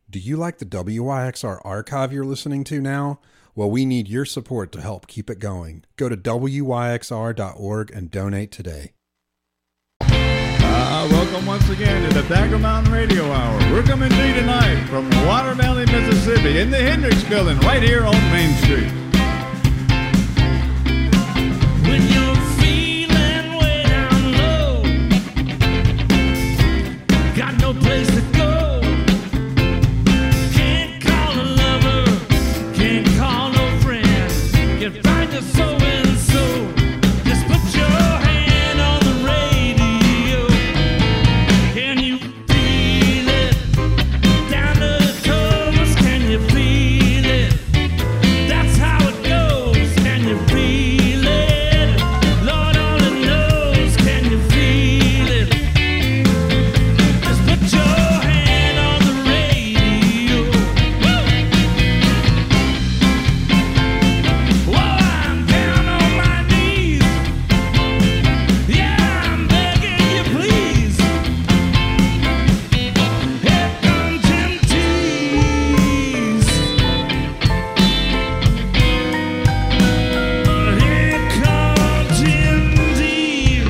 Do you like the WYXR archive you're listening to now? Well, we need your support to help keep it going. Go to WYXR.org and donate today. Welcome once again to the Thacker Mountain Radio Hour. We're coming to you tonight from Water Valley, Mississippi, in the Hendricks Building, right here on Main Street. When you're feeling way down low, got no place to go, can't call a lover, can't call no friend, you find your so-and-so, just put your hand on the radio. Can you feel it? Down to the covers, can you feel it? That's how it goes, can you feel it? Lord only knows, can you feel it? Just put your hand on the radio. Whoa, I'm down on my knees. Yeah, I'm begging you, please. Here comes Jim Tees. Here comes Jim Tees.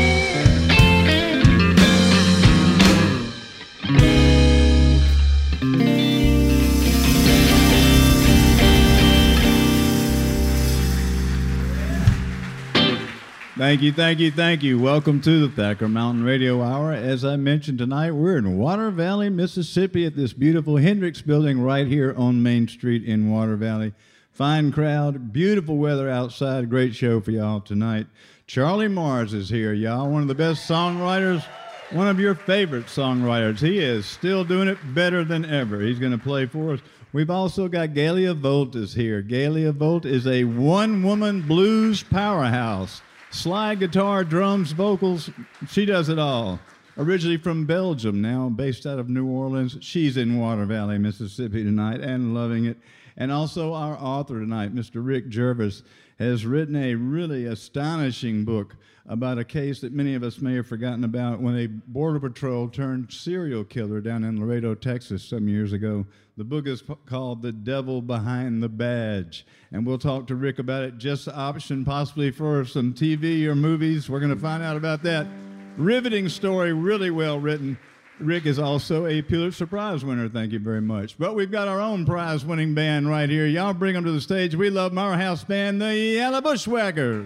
Thank you. Welcome to the Thacker Mountain Radio Hour. As I mentioned tonight, we're in Water Valley, Mississippi at this beautiful Hendricks Building right here on Main Street in Water Valley. Fine crowd, beautiful weather outside, great show for y'all tonight. Charlie Mars is here, y'all, one of the best songwriters, one of your favorite songwriters. He is still doing it better than ever. He's going to play for us. We've also got Galia Volt is here. Galia Volt is a one-woman blues powerhouse. Slide guitar, drums, vocals, she does it all. Originally from Belgium, now based out of New Orleans. She's in Water Valley, Mississippi tonight and loving it. And also our author tonight, Mr. Rick Jervis, has written a really astonishing book about a case that many of us may have forgotten about when a Border Patrol turned serial killer down in Laredo, Texas some years ago. The book is called The Devil Behind the Badge. And we'll talk to Rick about it. Just the option possibly for some TV or movies. We're going to find out about that. Riveting story, really well written. Rick is also a Pulitzer Prize winner. Thank you very much. But we've got our own prize-winning band right here. Y'all bring them to the stage. We love our house band, the Yellow Bushwhackers.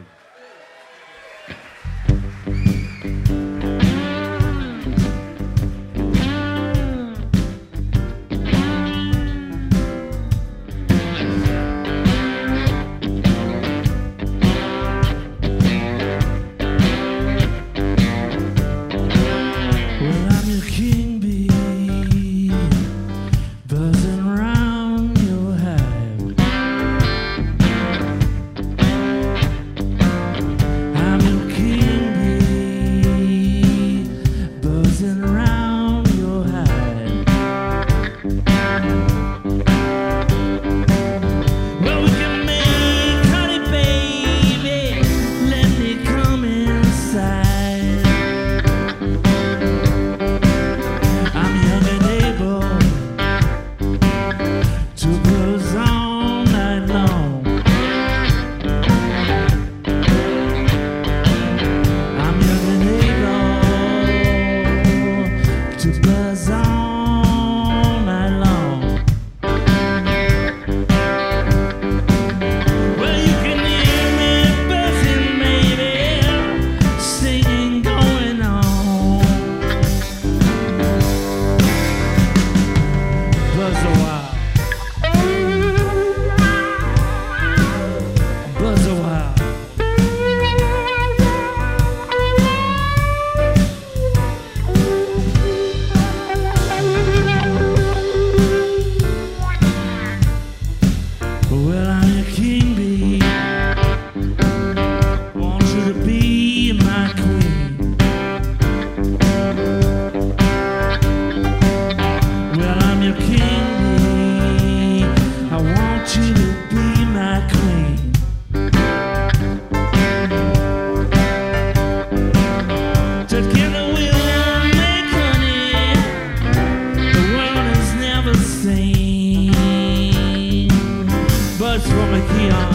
Well, I'm your king bee, buzzing round your hive. I'm your king bee, buzzing round your hive. Well, we can make honey, baby. Let me come inside. I'm young and able to buzz all night long. I'm young and able to buzz all night long. Well, you can hear me buzzing, baby, singing going on. Buzz a while. Buzz a while. Well, I'm your king bee. Want you to be my queen. Well, I'm your king bee. I want you to be my queen. Together we'll make honey the world has never seen. Keon.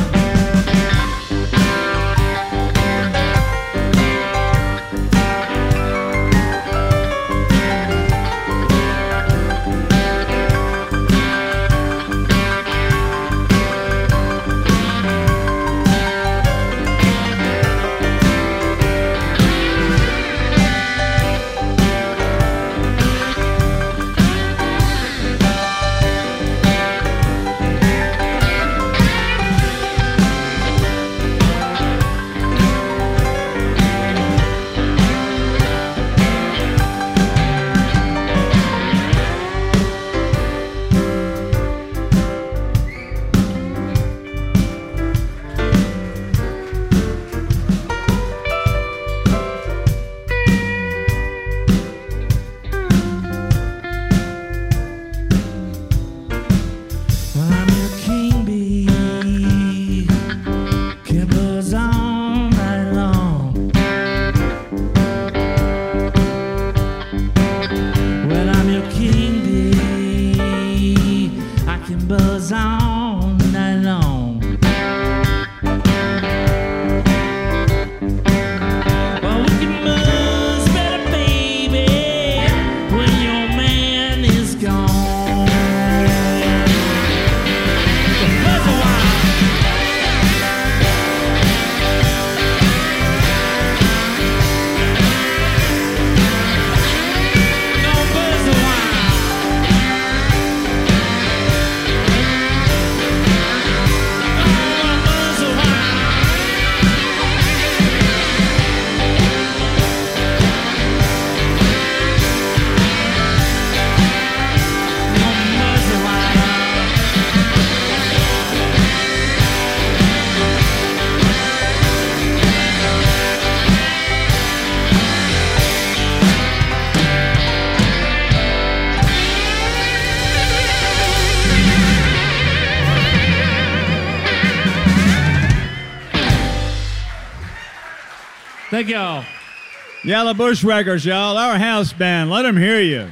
Thank y'all. Yellow Bushwhackers, y'all. Our house band. Let them hear you.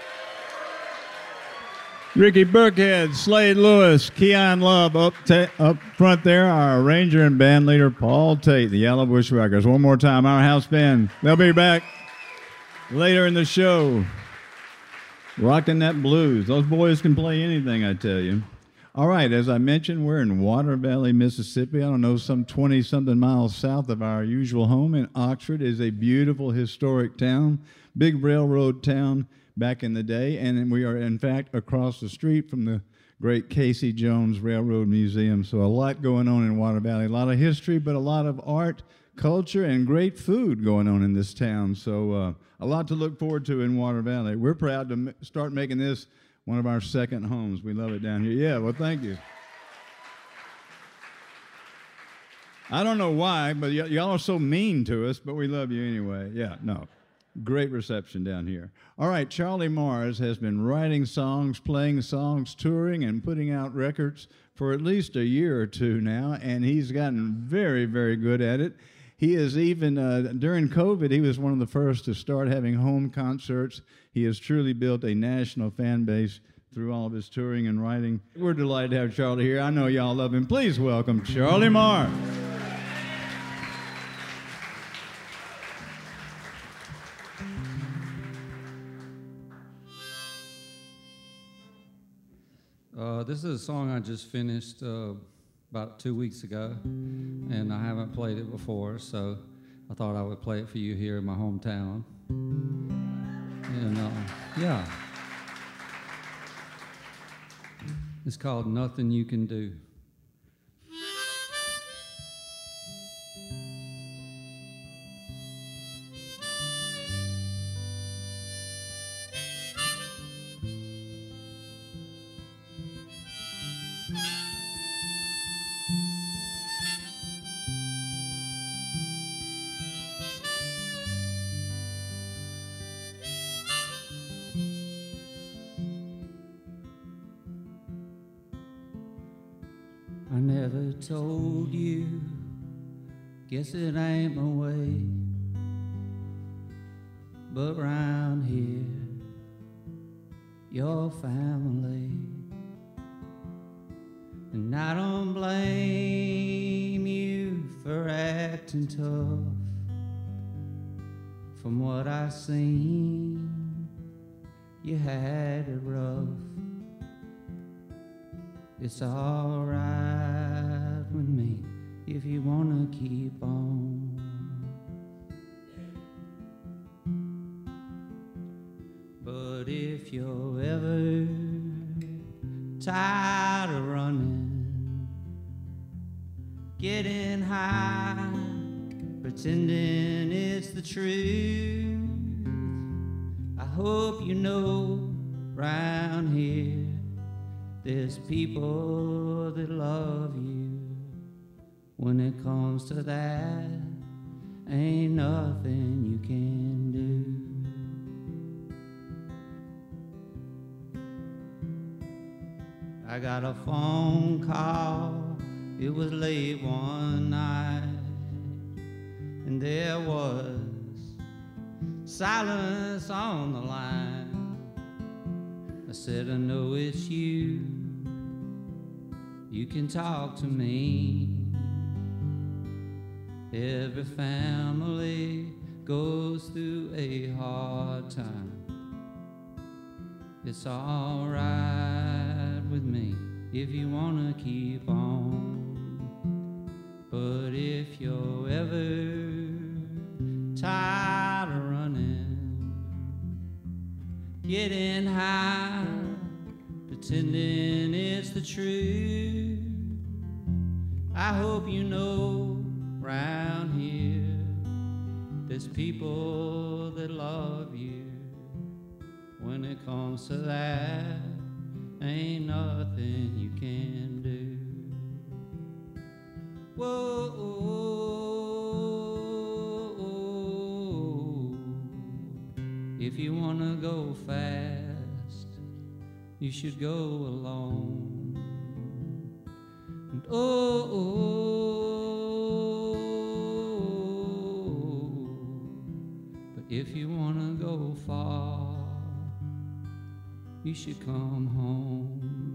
Ricky Burkhead, Slade Lewis, Keon Love up front there. Our arranger and band leader, Paul Tate, the Yellow Bushwhackers. One more time, our house band. They'll be back later in the show. Rocking that blues. Those boys can play anything, I tell you. All right, as I mentioned, we're in Water Valley, Mississippi. I don't know, some 20-something miles south of our usual home. And Oxford is a beautiful historic town, big railroad town back in the day. And we are, in fact, across the street from the great Casey Jones Railroad Museum. So a lot going on in Water Valley, a lot of history, but a lot of art, culture, and great food going on in this town. So a lot to look forward to in Water Valley. We're proud to start making this one of our second homes. We love it down here. Yeah, well, thank you. I don't know why, but y'all are so mean to us, but we love you anyway. Yeah, no. Great reception down here. All right, Charlie Mars has been writing songs, playing songs, touring, and putting out records for at least a year or two now, and he's gotten very, very good at it. He is even, during COVID, he was one of the first to start having home concerts. He has truly built a national fan base through all of his touring and writing. We're delighted to have Charlie here. I know y'all love him. Please welcome Charlie Mars. This is a song I just finished about 2 weeks ago, and I haven't played it before, so I thought I would play it for you here in my hometown. And yeah, it's called Nothing You Can Do. I never told you, guess it ain't my way, but round here, your family, and I don't blame you for acting tough. From what I seen, you had it rough. It's all right with me if you wanna keep on. But if you're ever tired of running, getting high, pretending it's the truth, I hope you know round here there's people that love you. When it comes to that, ain't nothing you can do. I got a phone call, it was late one night, and there was silence on the line. I said, I know it's you, you can talk to me. Every family goes through a hard time. It's all right with me if you wanna keep on. But if you're ever tired of running, getting high, pretending it's the truth, I hope you know round here there's people that love you. When it comes to that, ain't nothing you can do. Whoa, if you wanna go fast, you should go alone. And but if you wanna go far, you should come home.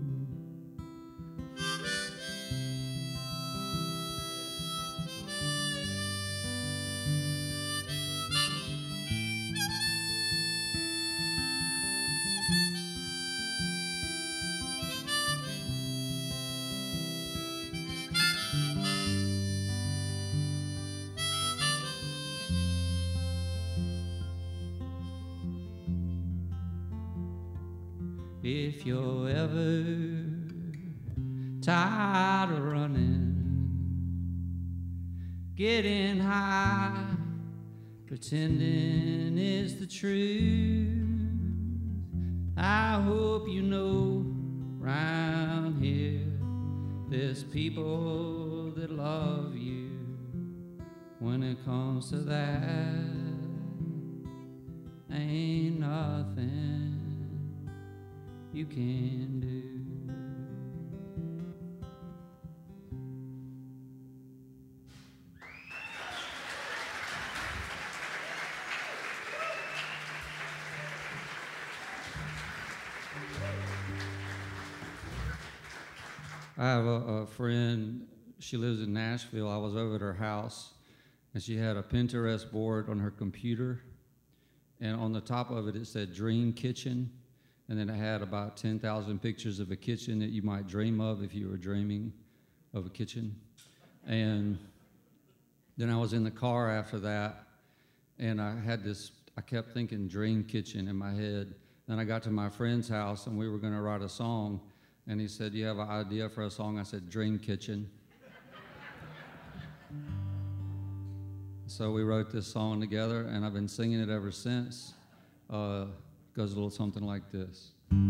If you're ever tired of running, getting high, pretending it's the truth, I hope you know round here there's people that love you. When it comes to that, ain't nothing you can do. I have a friend, she lives in Nashville. I was over at her house, and she had a Pinterest board on her computer, and on the top of it, it said Dream Kitchen. And then it had about 10,000 pictures of a kitchen that you might dream of if you were dreaming of a kitchen. And then I was in the car after that, and I kept thinking Dream Kitchen in my head. Then I got to my friend's house, and we were going to write a song. And he said, you have an idea for a song? I said, Dream Kitchen. So we wrote this song together, and I've been singing it ever since. Goes a little something like this.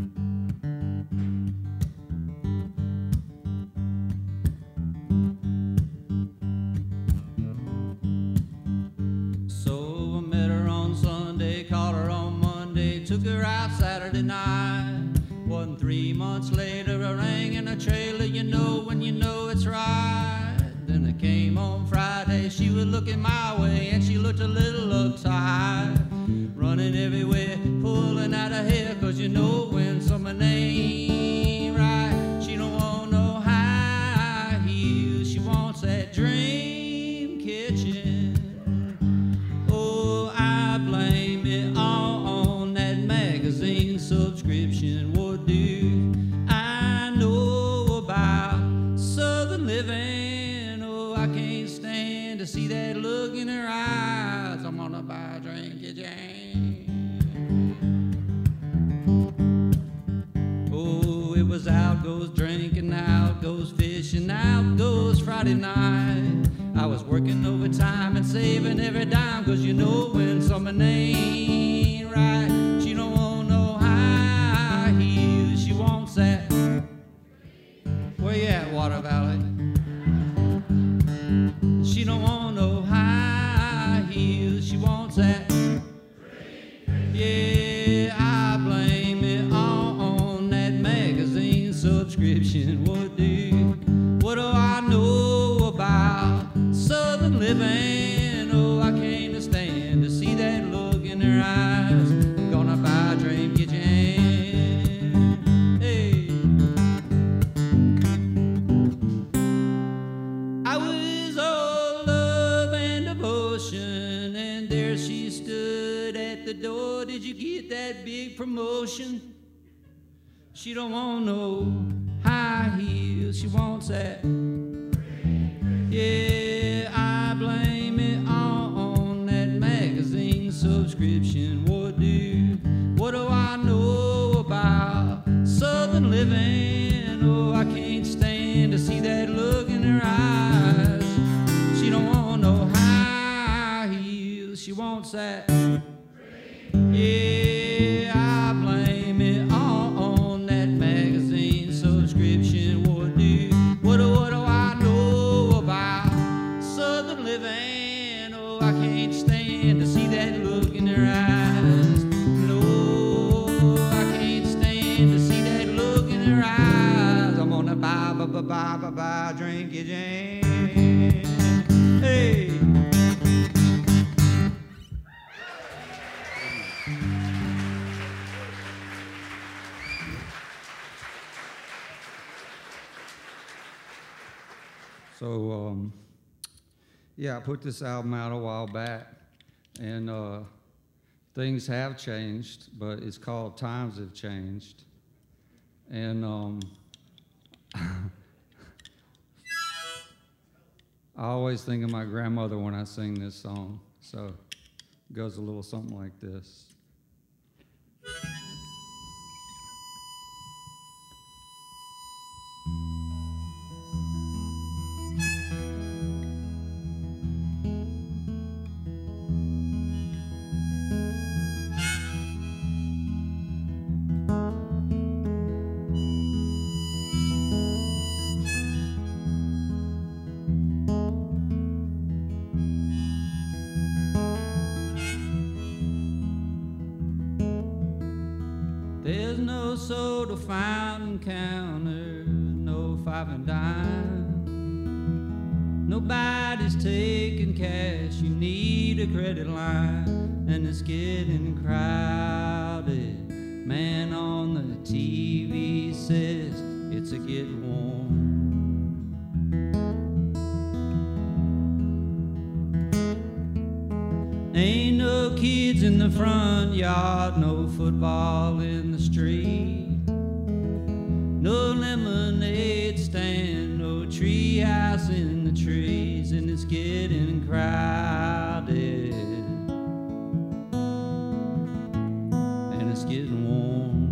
So I met her on Sunday, called her on Monday, took her out Saturday night. Wasn't 3 months later, I rang in a trailer, you know when you know it's right. Then I came on Friday, she was looking my way, and she looked a little uptight. Running everywhere, pulling out her hair, 'cause you know when someone ain't right, she don't want no high was out goes drinking, out goes fishing, out goes Friday night. I was working overtime and saving every dime, 'cause you know when something ain't right. She don't want no high heels, she wants that. Where you at, Water Valley? She don't want no high heels, she wants that. Yeah, I blame it all on that magazine subscription. What do I know about Southern living? Oh, I can't stand to see that look in her eyes. I'm gonna buy a dream kitchen. Hey, I was all love and devotion, and there she stood at the door. Did you get that big promotion? She don't want no high heels, she wants that. Yeah, I blame it all on that magazine subscription. What do I know about Southern living? Oh, I can't stand to see that look in her eyes. She don't want no high heels, she wants that. Yeah, I blame it all on that magazine subscription. What do I know about Southern living? Oh, I can't stand to see that look in her eyes. No, I can't stand to see that look in her eyes. I'm gonna buy, drink your jam. Hey. So, yeah, I put this album out a while back, and things have changed, but it's called Times Have Changed. And I always think of my grandmother when I sing this song, so it goes a little something like this. There's no soda fountain counter, no 5 and dime. Nobody's taking cash, you need a credit line, and it's getting crowded. Man on the TV says it's a getting warm. Ain't no kids in the front yard, no football in the street, no lemonade stand, no tree house in the trees, and it's getting crowded, and it's getting warm.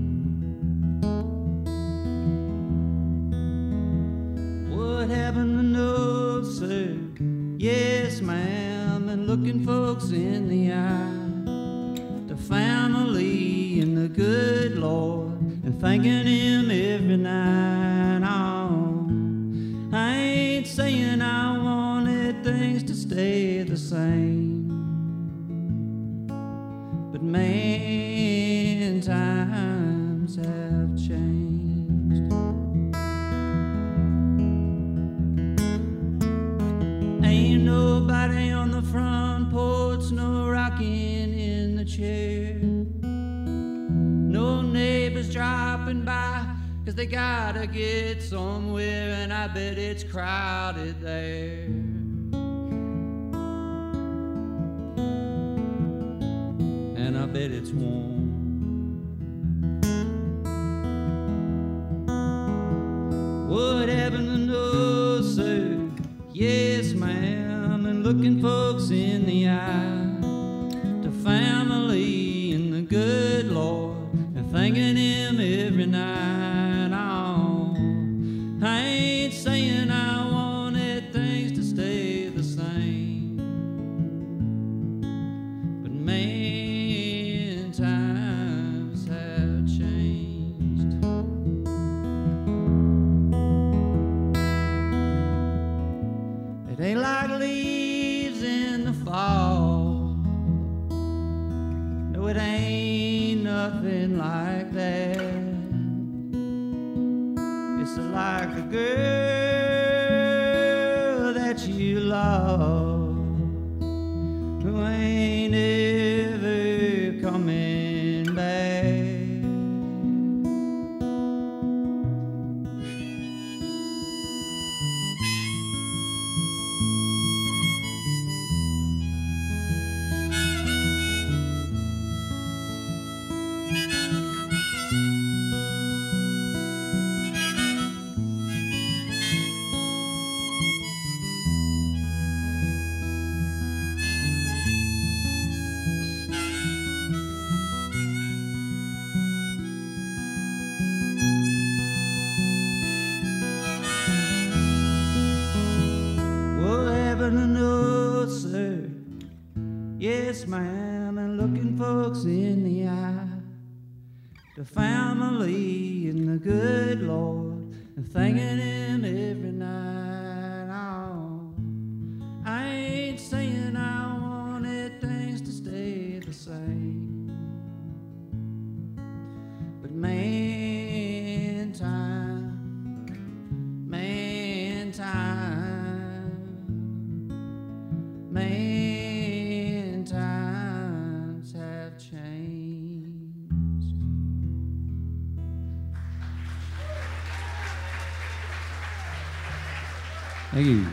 What happened to no, sir? Yes, ma'am, and looking folks in the eye, the family and the good Lord, and thanking Him every night. Oh, I ain't saying I wanted things to stay the same, but man, times have changed. Ain't nobody on the front porch, no rocking in the chair, no neighbors dropping by, 'cause they gotta get somewhere, and I bet it's crowded there. And I bet it's warm. What happened to no, sir? Yes, ma'am, and looking folks in the eye, the family and the good Lord, and thanking Him every night. It's like a girl that you love who ain't ever coming back. Well, heaven knows, sir, yes, ma'am, and looking folks in the eye, the family and the good Lord, and thanking Him every night. Oh, I ain't saying I wanted things to stay the same, but man, time, man, times have changed. Thank you.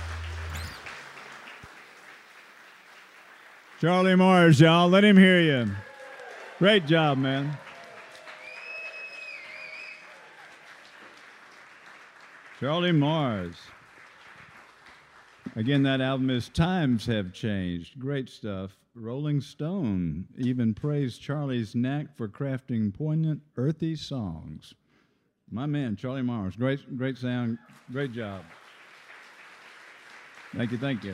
Charlie Mars, y'all. Let him hear you. Great job, man. Charlie Mars. Again, that album is Times Have Changed. Great stuff. Rolling Stone even praised Charlie's knack for crafting poignant, earthy songs. My man, Charlie Mars. Great sound. Great job. Thank you, thank you.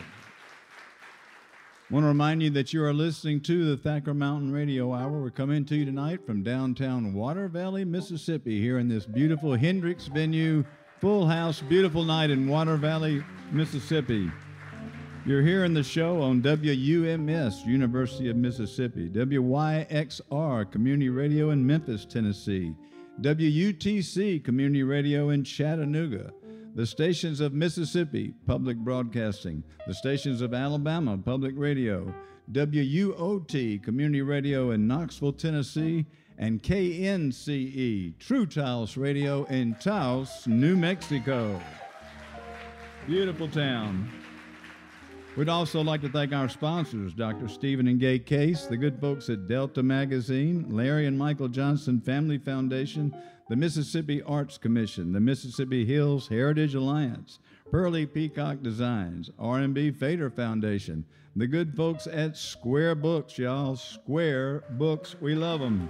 I want to remind you that you are listening to the Thacker Mountain Radio Hour. We're coming to you tonight from downtown Water Valley, Mississippi, here in this beautiful Hendrix venue. Full house, beautiful night in Water Valley, Mississippi. You're hearing the show on WUMS, University of Mississippi, WYXR, Community Radio in Memphis, Tennessee, WUTC, Community Radio in Chattanooga, the stations of Mississippi, Public Broadcasting, the stations of Alabama, Public Radio, WUOT, Community Radio in Knoxville, Tennessee, and KNCE, True Taos Radio in Taos, New Mexico. Beautiful town. We'd also like to thank our sponsors, Dr. Stephen and Gay Case, the good folks at Delta Magazine, Larry and Michael Johnson Family Foundation, the Mississippi Arts Commission, the Mississippi Hills Heritage Alliance, Pearly Peacock Designs, R&B Fader Foundation, the good folks at Square Books, y'all. Square Books, we love them.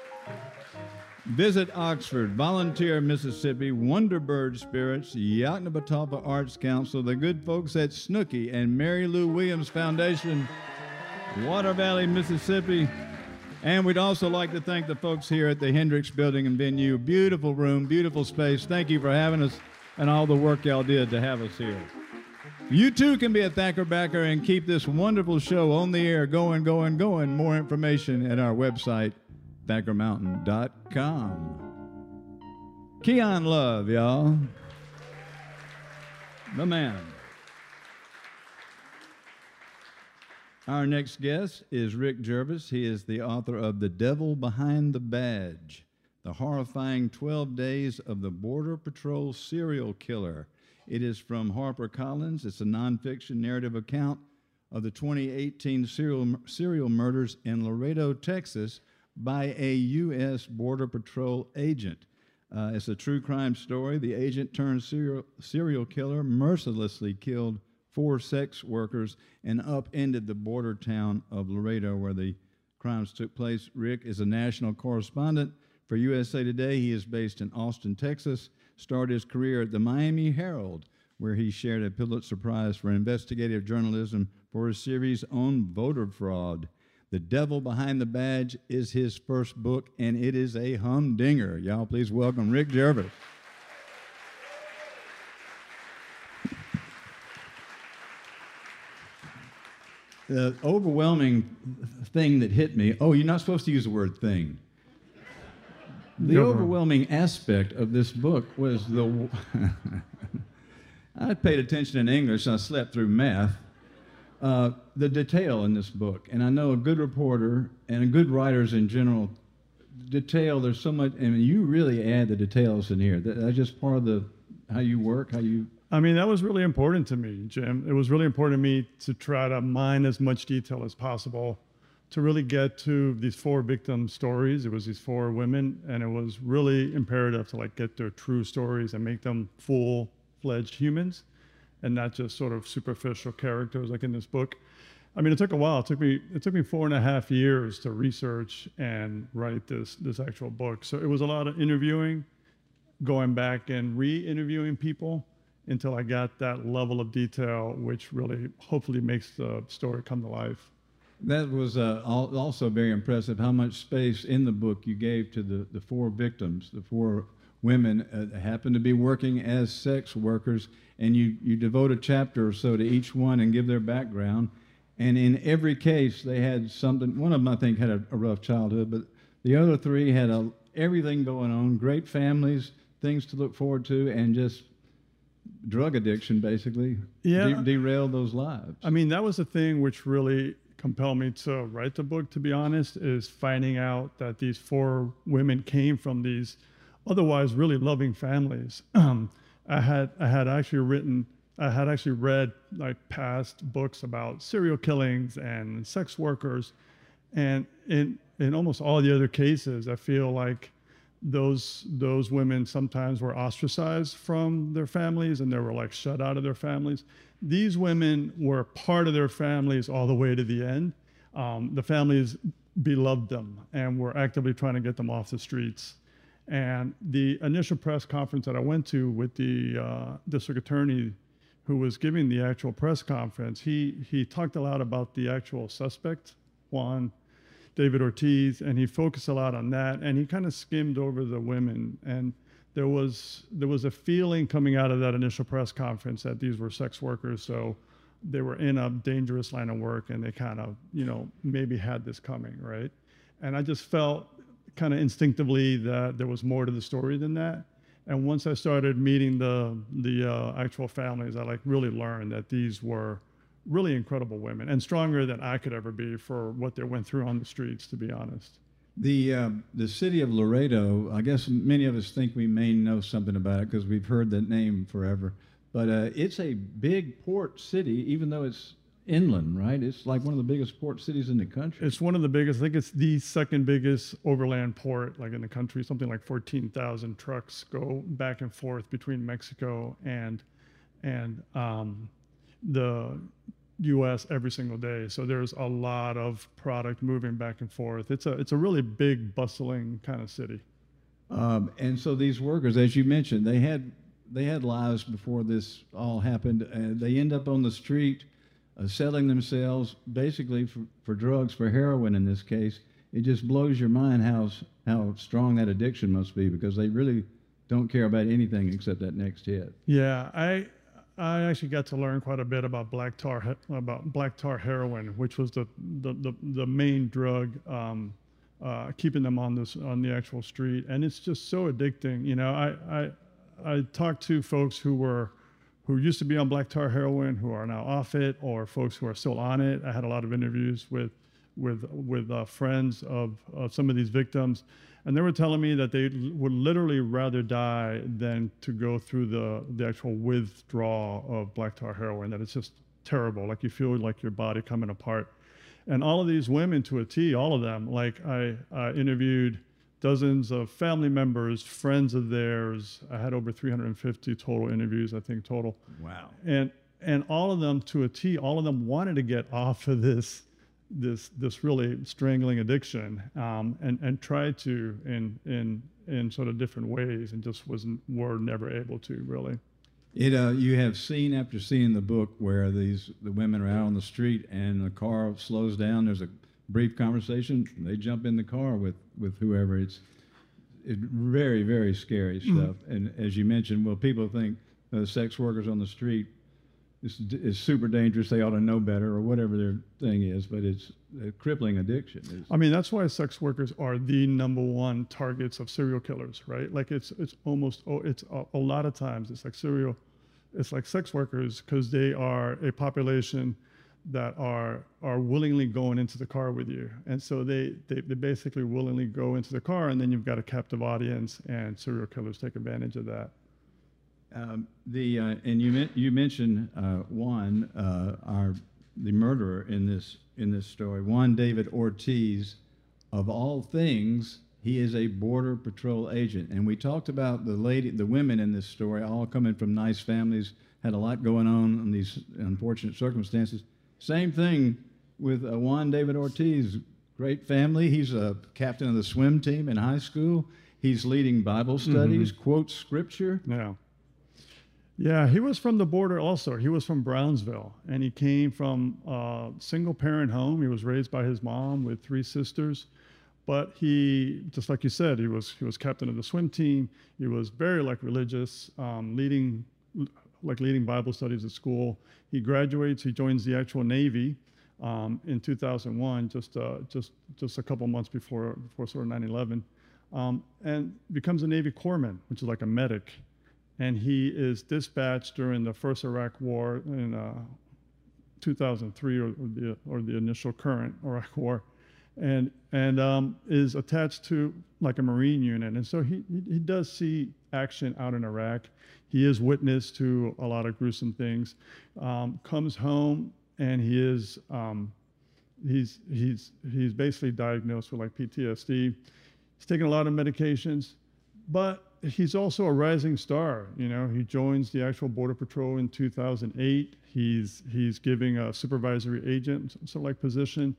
Visit Oxford, Volunteer, Mississippi, Wonderbird Spirits, Yoknapatawpha Arts Council, the good folks at Snooky and Mary Lou Williams Foundation, Water Valley, Mississippi. And we'd also like to thank the folks here at the Hendrix Building and Venue. Beautiful room, beautiful space. Thank you for having us and all the work y'all did to have us here. You too can be a Thacker backer and keep this wonderful show on the air going. More information at our website, ThackerMountain.com. Keon Love, y'all. The man. Our next guest is Rick Jervis. He is the author of The Devil Behind the Badge, The Horrifying 12 Days of the Border Patrol Serial Killer. It is from HarperCollins. It's a nonfiction narrative account of the 2018 serial murders in Laredo, Texas, by a U.S. Border Patrol agent. It's a true crime story. The agent turned serial killer mercilessly killed 4 sex workers and upended the border town of Laredo where the crimes took place. Rick is a national correspondent for USA Today. He is based in Austin, Texas. Started his career at the Miami Herald, where he shared a Pulitzer Prize for investigative journalism for his series on voter fraud. The Devil Behind the Badge is his first book, and it is a humdinger. Y'all please welcome Rick Jervis. The overwhelming thing that hit me, oh, you're not supposed to use the word thing. The overwhelming aspect of this book was the. I paid attention in English, and I slept through math. The detail in this book, and I know a good reporter and good writers in general, detail. There's so much, and you really add the details in here. That's just part of how you work, how you. I mean, that was really important to me, Jim. It was really important to me to try to mine as much detail as possible to really get to these 4 victim stories. It was these 4 women, and it was really imperative to like get their true stories and make them full-fledged humans and not just sort of superficial characters like in this book. I mean, it took a while. It took me 4.5 years to research and write this actual book. So it was a lot of interviewing, going back and re-interviewing people until I got that level of detail, which really hopefully makes the story come to life. That was also very impressive how much space in the book you gave to the 4 victims, the 4 women happened to be working as sex workers, and you devote a chapter or so to each one and give their background. And in every case, they had something. One of them, I think, had a rough childhood, but the other 3 had everything going on, great families, things to look forward to, and just drug addiction, basically, derailed those lives. I mean, that was the thing which really compelled me to write the book, to be honest, is finding out that these 4 women came from these otherwise really loving families. I had actually read like past books about serial killings and sex workers, and in almost all the other cases, I feel like those women sometimes were ostracized from their families and they were like shut out of their families. These women were part of their families all the way to the end. The families beloved them and were actively trying to get them off the streets. And the initial press conference that I went to with the district attorney who was giving the actual press conference, he talked a lot about the actual suspect, Juan David Ortiz, and he focused a lot on that, and he kind of skimmed over the women. And there was a feeling coming out of that initial press conference that these were sex workers, so they were in a dangerous line of work, and they kind of, maybe had this coming, right? And I just felt kind of instinctively that there was more to the story than that. And once I started meeting the actual families, I like really learned that these were really incredible women and stronger than I could ever be for what they went through on the streets, to be honest. The city of Laredo, I guess many of us think we may know something about it because we've heard that name forever. But it's a big port city, even though it's inland, right? It's like one of the biggest port cities in the country. It's one of the biggest. I think it's the second biggest overland port, like in the country. Something like 14,000 trucks go back and forth between Mexico and the U.S. every single day. So there's a lot of product moving back and forth. It's a really big, bustling kind of city. And so these workers, as you mentioned, they had lives before this all happened. They end up on the street selling themselves basically for drugs, for heroin in this case. It just blows your mind how strong that addiction must be, because they really don't care about anything except that next hit. Yeah, I actually got to learn quite a bit about black tar heroin, which was the main drug keeping them on the actual street, and it's just so addicting. I talked to folks who used to be on black tar heroin who are now off it, or folks who are still on it. I had a lot of interviews with friends of some of these victims, and they were telling me that they would literally rather die than to go through the actual withdrawal of black tar heroin, that it's just terrible. Like you feel like your body coming apart. And all of these women to a T, all of them, like I interviewed dozens of family members, friends of theirs. I had over 350 total interviews, I think, total. Wow. And all of them to a T, all of them wanted to get off of this really strangling addiction, and tried to in sort of different ways, and just were never able to, really. You have scene after scene in the book where the women are out on the street and the car slows down. There's a brief conversation. They jump in the car with whoever. It's very, very scary stuff. And as you mentioned, people think sex workers on the street, it's super dangerous. They ought to know better, or whatever their thing is. But it's a crippling addiction. I mean, that's why sex workers are the number one targets of serial killers, right? Like it's almost it's a lot of times it's like sex workers because they are a population that are willingly going into the car with you, and so they basically willingly go into the car, and then you've got a captive audience, and serial killers take advantage of that. And you mentioned Juan, the murderer in this story, Juan David Ortiz. Of all things, he is a Border Patrol agent, and we talked about the women in this story, all coming from nice families, had a lot going on in these unfortunate circumstances. Same thing with Juan David Ortiz, great family. He's a captain of the swim team in high school. He's leading Bible studies, quotes scripture. Yeah, he was from the border also. He was from Brownsville, and he came from a single-parent home. He was raised by his mom with 3 sisters. But he, just like you said, he was captain of the swim team. He was very religious, leading Bible studies at school. He graduates. He joins the actual Navy in 2001, just a couple months before sort of 9/11, and becomes a Navy corpsman, which is like a medic. And he is dispatched during the first Iraq War in 2003, or the initial current Iraq War, and is attached to like a Marine unit. And so he does see action out in Iraq. He is witness to a lot of gruesome things. Comes home, and he's basically diagnosed with like PTSD. He's taking a lot of medications, but he's also a rising star. You know, he joins the actual Border Patrol in 2008. He's giving a supervisory agent sort of like position,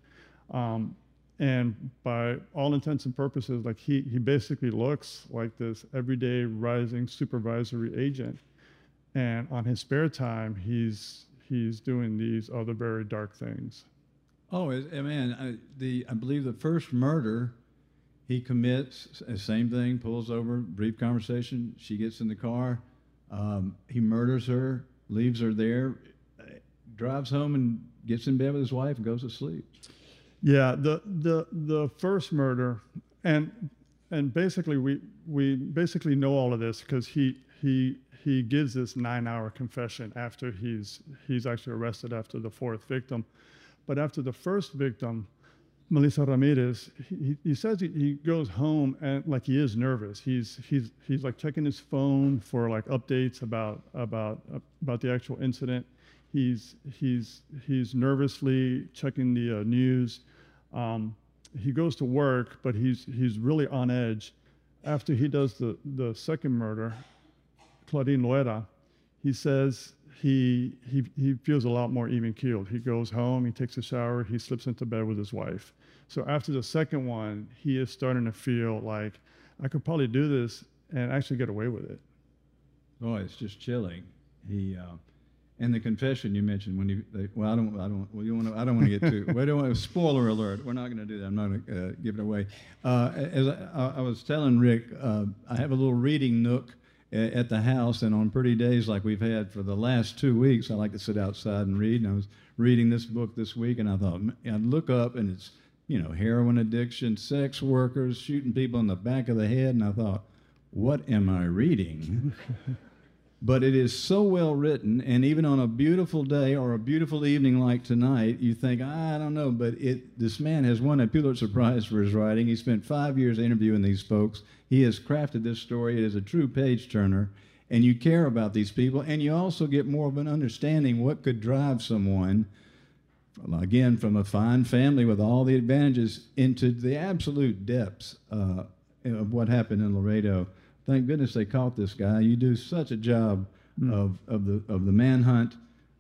and by all intents and purposes, like he basically looks like this everyday rising supervisory agent. And on his spare time, he's doing these other very dark things. Oh, man! I believe the first murder he commits, same thing, pulls over, brief conversation, she gets in the car, he murders her, leaves her there, drives home and gets in bed with his wife and goes to sleep. Yeah, the first murder, and basically we basically know all of this because he gives this 9-hour confession after he's actually arrested after the 4th victim. But after the first victim, Melissa Ramirez, he says he goes home and like he is nervous. He's like checking his phone for like updates about the actual incident. He's nervously checking the news. He goes to work, but he's really on edge. After he does the second murder, Claudine Loera, he says he feels a lot more even keeled. He goes home, he takes a shower, he slips into bed with his wife. So after the second one, he is starting to feel like I could probably do this and actually get away with it. Oh, it's just chilling. And the confession you mentioned I don't want to get too. We don't want spoiler alert. We're not going to do that. I'm not going to give it away. As I was telling Rick, I have a little reading nook at the house, and on pretty days like we've had for the last 2 weeks, I like to sit outside and read. And I was reading this book this week, and I thought I'd look up, and it's heroin addiction, sex workers, shooting people in the back of the head, and I thought, what am I reading? But it is so well written, and even on a beautiful day or a beautiful evening like tonight, you think, I don't know, but this man has won a Pulitzer Prize for his writing. He spent 5 years interviewing these folks. He has crafted this story. It is a true page-turner, and you care about these people, and you also get more of an understanding what could drive someone, again, from a fine family with all the advantages, into the absolute depths of what happened in Laredo. Thank goodness they caught this guy. You do such a job of the manhunt.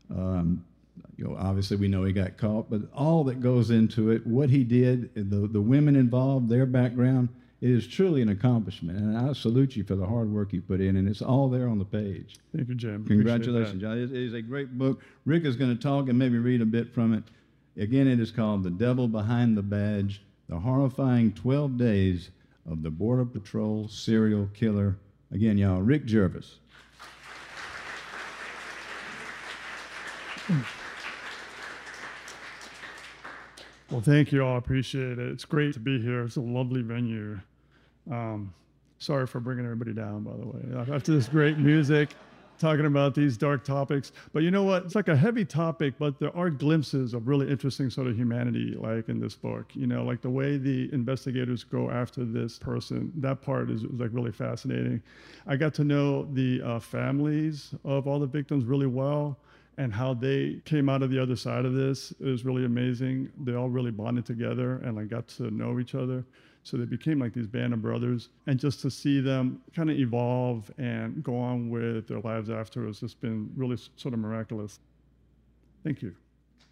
Obviously we know he got caught, but all that goes into it, what he did, the women involved, their background, it is truly an accomplishment. And I salute you for the hard work you put in, and it's all there on the page. Thank you, Jim. Congratulations, John. It is a great book. Rick is going to talk and maybe read a bit from it. Again, it is called The Devil Behind the Badge, The Horrifying 12 Days of the Border Patrol Serial Killer. Again, y'all, Rick Gervais. Well, thank you all. I appreciate it. It's great to be here. It's a lovely venue. Sorry for bringing everybody down, by the way. After this great music, talking about these dark topics. But you know what? It's like a heavy topic, but there are glimpses of really interesting sort of humanity, like in this book. You know, like the way the investigators go after this person, that part is like really fascinating. I got to know the families of all the victims really well, and how they came out of the other side of this is really amazing. They all really bonded together and like got to know each other. So they became like these band of brothers. And just to see them kind of evolve and go on with their lives after has just been really sort of miraculous. Thank you.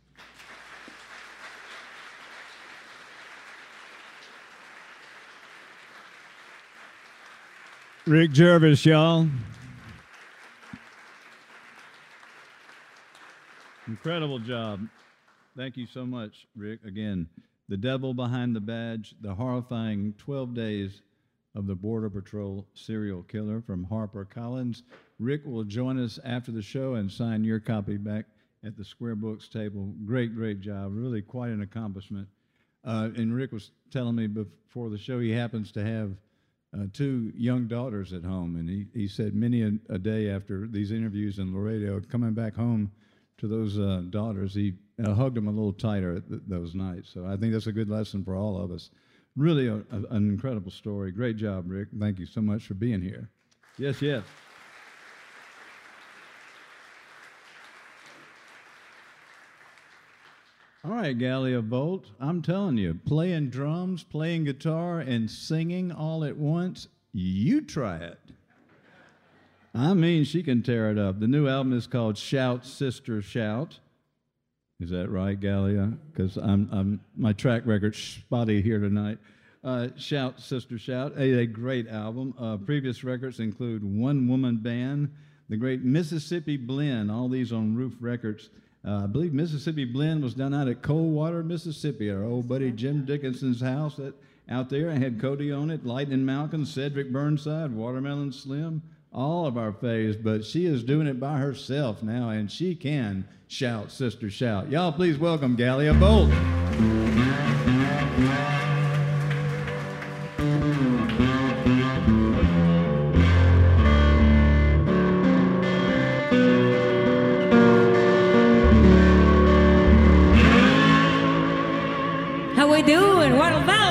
Rick Jervis, y'all. Incredible job. Thank you so much, Rick. Again, The Devil Behind the Badge, the horrifying 12 days of the Border Patrol serial killer from HarperCollins. Rick will join us after the show and sign your copy back at the Square Books table. Great, great job. Really quite an accomplishment. And Rick was telling me before the show he happens to have 2 young daughters at home. And he said many a day after these interviews in Laredo, coming back home to those daughters, he hugged them a little tighter those nights. So I think that's a good lesson for all of us. Really an incredible story. Great job, Rick. Thank you so much for being here. Yes, yes. All right, Gallia Volt, I'm telling you, playing drums, playing guitar, and singing all at once, you try it. I mean, she can tear it up. The new album is called Shout, Sister, Shout. Is that right, Gallia? Because my track record's spotty here tonight. Shout, Sister, Shout, a great album. Previous records include One Woman Band, the great Mississippi Blend, all these on Roof Records. I believe Mississippi Blend was done out at Coldwater, Mississippi, our old buddy Jim Dickinson's house out there. I had Cody on it, Lightning Malcolm, Cedric Burnside, Watermelon Slim, all of our faves, but she is doing it by herself now, and she can shout, sister, shout. Y'all please welcome Gallia Volt. How we doing? What about?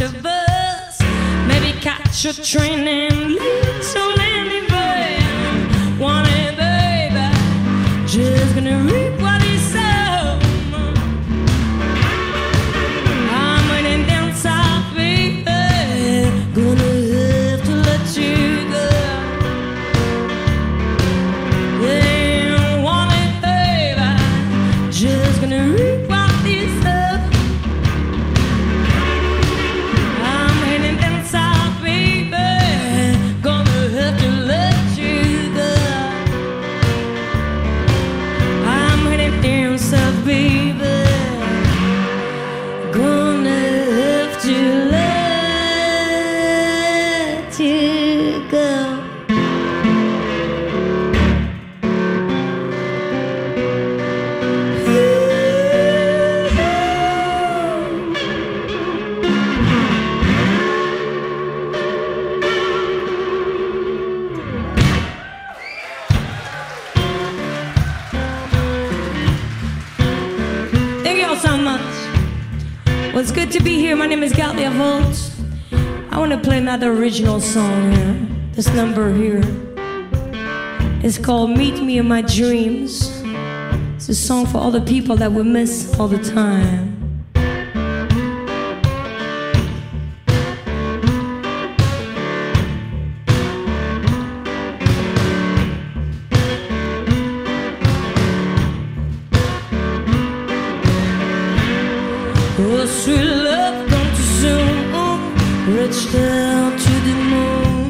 a bus, maybe catch a train and leave some anywhere. Wanted, baby, just gonna reap what he sowed. I'm waiting down south, baby, gonna have to let you go. Yeah, wanted, baby, just gonna reap what he sowed. I'm waiting down south, baby, gonna have to let you go. I'm heading down south, baby, gonna have to let you go. Thank you all so much. Well, it's good to be here. My name is Galia Volts. I want to play another original song here. This number here is called Meet Me in My Dreams. It's a song for all the people that we miss all the time. Oh, sweet love, gone too soon. Reached out to the moon.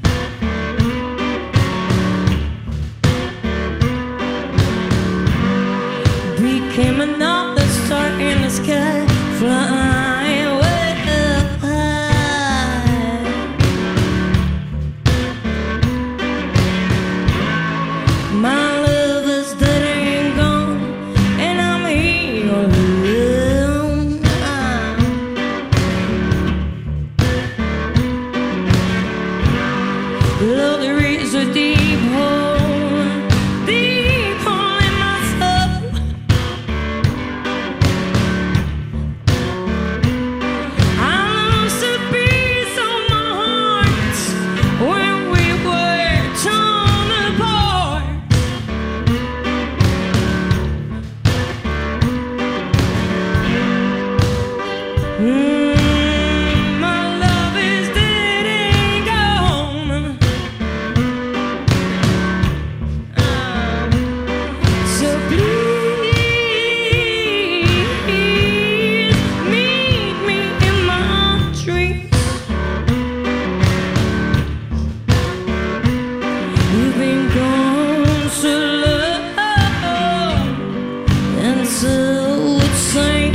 Became another star in the sky, flying way up high. My love is dead and gone, and I'm here all alone. Love, there is a deep hole in my soul. I lost a piece of my heart when we were torn apart. My love is dead and gone. So please meet me in my dreams. You've been gone so long, and so it seems.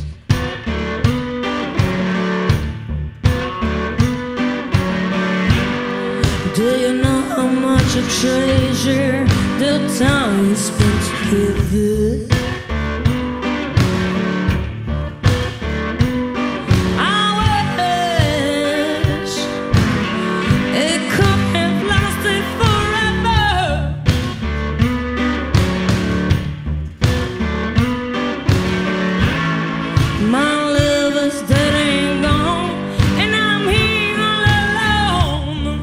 Do you know how much I treasure the time we spent together? I wish it could have lasted forever. My love is dead and gone, and I'm here all alone.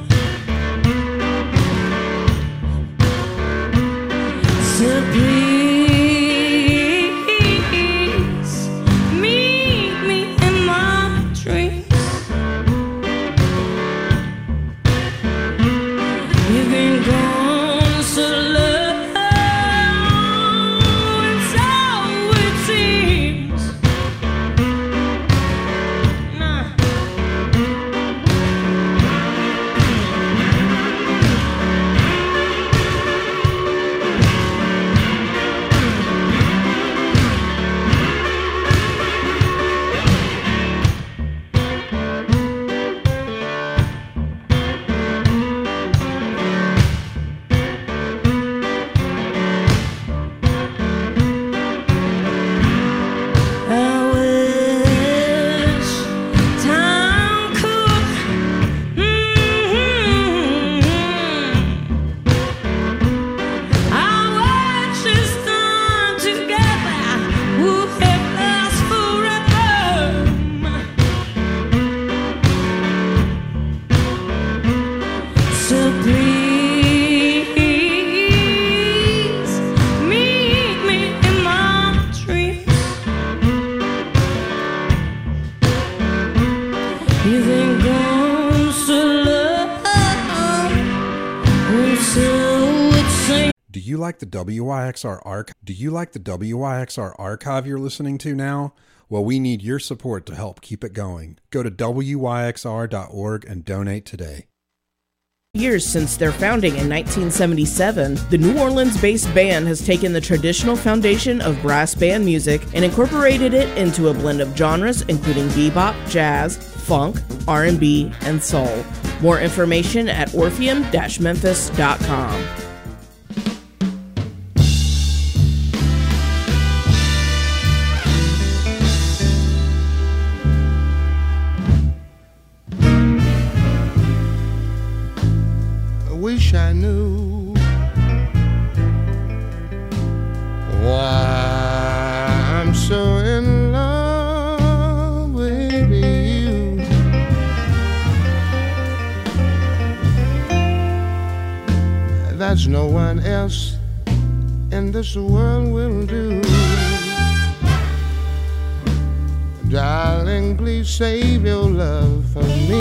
So please you like the WYXR archive? Do you like the WYXR archive you're listening to now? Well, we need your support to help keep it going. Go to WYXR.org and donate today. Years since their founding in 1977, the New Orleans-based band has taken the traditional foundation of brass band music and incorporated it into a blend of genres including bebop, jazz, funk, R&B, and soul. More information at orpheum-memphis.com. Wish I knew why I'm so in love with you. That's no one else in this world will do. Darling, please save your love for me.